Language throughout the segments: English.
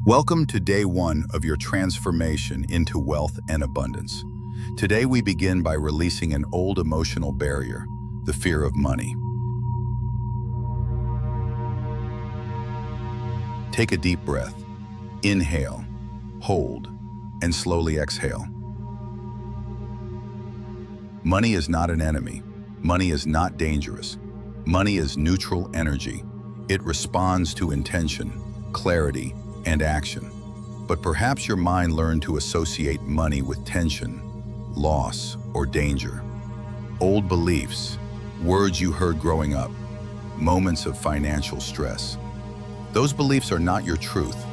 Welcome to day one of your transformation into wealth and abundance. Today we begin by releasing an old emotional barrier, the fear of money. Take a deep breath. Inhale, hold, and slowly exhale. Money is not an enemy. Money is not dangerous. Money is neutral energy. It responds to intention, clarity, and action. But perhaps your mind learned to associate money with tension, loss, or danger. Old beliefs, words you heard growing up, moments of financial stress. Those beliefs are not your truth.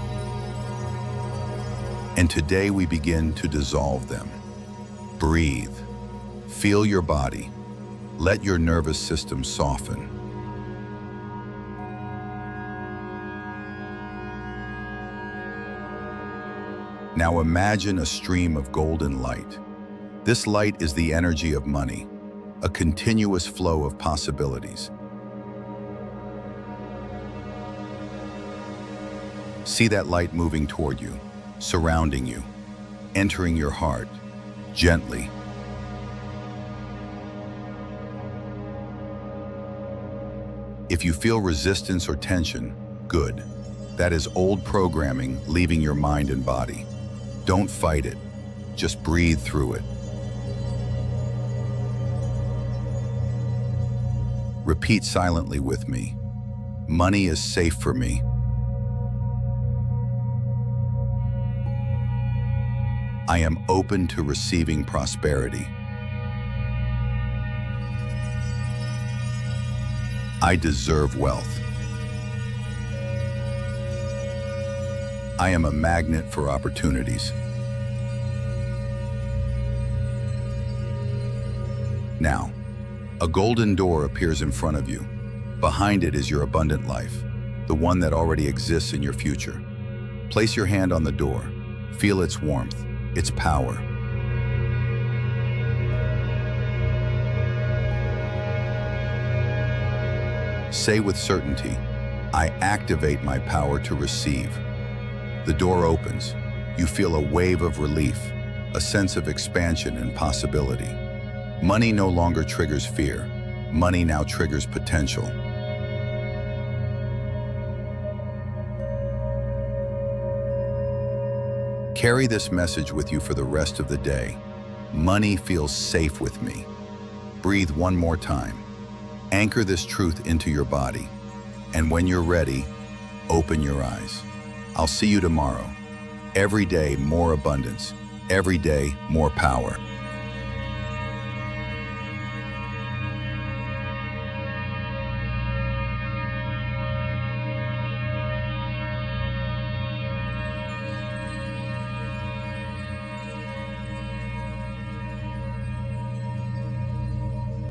And today we begin to dissolve them. Breathe. Feel your body. Let your nervous system soften. Now imagine a stream of golden light. This light is the energy of money, a continuous flow of possibilities. See that light moving toward you, surrounding you, entering your heart, gently. If you feel resistance or tension, good. That is old programming leaving your mind and body. Don't fight it, just breathe through it. Repeat silently with me. Money is safe for me. I am open to receiving prosperity. I deserve wealth. I am a magnet for opportunities. Now, a golden door appears in front of you. Behind it is your abundant life, the one that already exists in your future. Place your hand on the door. Feel its warmth, its power. Say with certainty, I activate my power to receive. The door opens. You feel a wave of relief, a sense of expansion and possibility. Money no longer triggers fear. Money now triggers potential. Carry this message with you for the rest of the day. Money feels safe with me. Breathe one more time. Anchor this truth into your body. And when you're ready, open your eyes. I'll see you tomorrow. Every day, more abundance. Every day, more power.